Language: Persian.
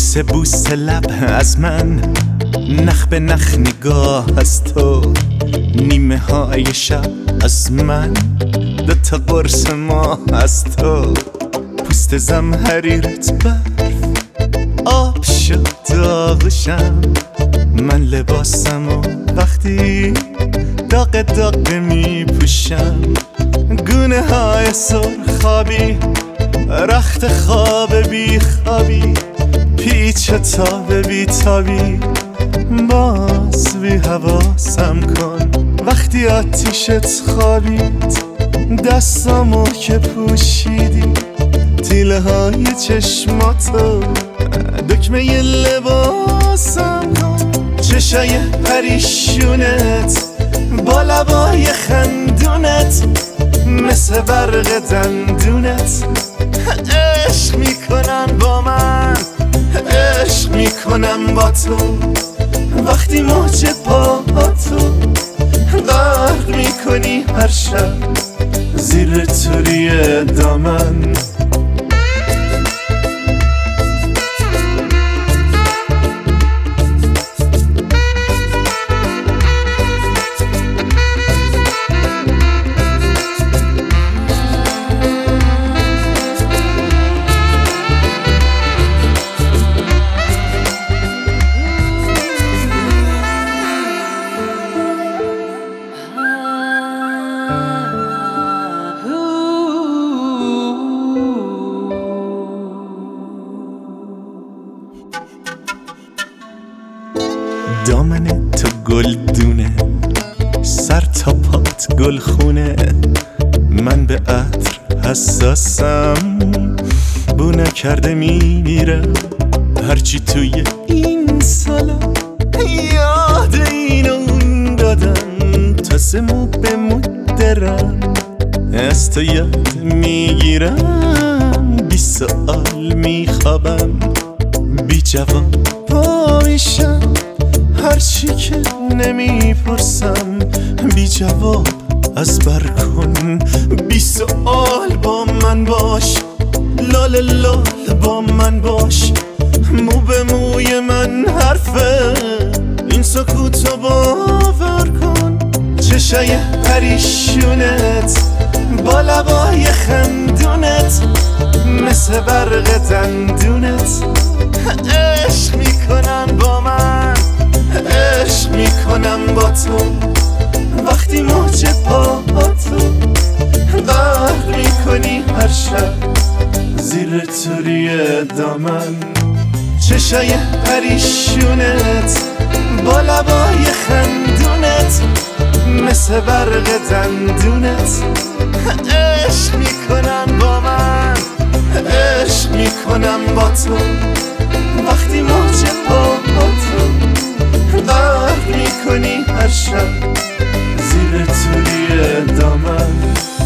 بوس لب از من، نخ به نخ نگاه از تو، نیمه های شب از من، دوتا قرص ماه از تو، پوست زمهریرت برف آب شد داغشم، من لباسم و وقتی داغ داغ می پوشم، گونه های سرخابی رخت خواب بی خوابی، پیچ تاب بی تابی، باز بی حواسم کن وقتی آتیشت خوابید، دستامو که پوشیدی تیله های چشماتو، دکمه لباسم کن، چشای پریشونت با لبای خندونت، مثل برق دندونت، عشق میکنن با من، عشق میکنم با تو، وقتی موج پاهاتو غرق میکنی هر شب زیر توری دامن. دامن تو گلدونه، سر تا پات گلخونه، من به عطر حساسم، بو نکرده میمیرم، هرچی توی این سالا یاد این و اون دادم، تا سمو به مدرم از تو یاد میگیرم، بی سؤال میخوابم، بی جواب پا میشم، هرچی که نمیپرسم بی جواب از بر کن، بی سؤال با من باش، لال لال با من باش، مو به موی من حرفه، این سکوتو باور کن، چشای پریشونت با لبای خندونت، مثل برق دندونت، عشق میکنن با من، عشق میکنم با تو، وقتی موج پاهاتو غرق میکنی هر شب زیر توری دامن، چشای پریشونت با لبای خندونت، مثل برق دندونت، عشق میکنم با من، عشق میکنم با تو، وقتی موج پاهاتو غرق میکنی هر شب زیر توری دامن.